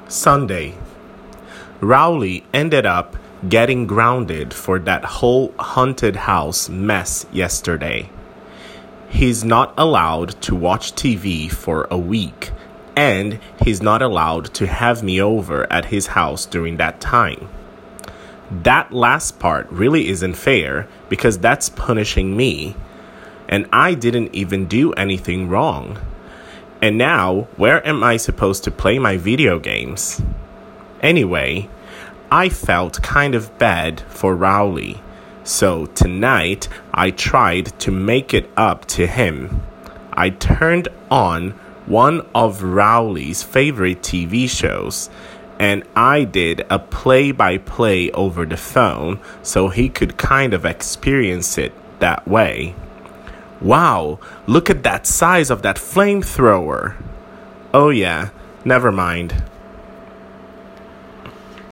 Sunday. Rowley ended up getting grounded for that whole haunted house mess yesterday. He's not allowed to watch TV for a week, and he's not allowed to have me over at his house during that time. That last part really isn't fair because that's punishing me, and I didn't even do anything wrong. And now, where am I supposed to play my video games? Anyway, I felt kind of bad for Rowley, so tonight I tried to make it up to him. I turned on one of Rowley's favorite TV shows, and I did a play-by-play over the phone so he could kind of experience it that way. Wow, look at that size of that flamethrower. Oh yeah, never mind.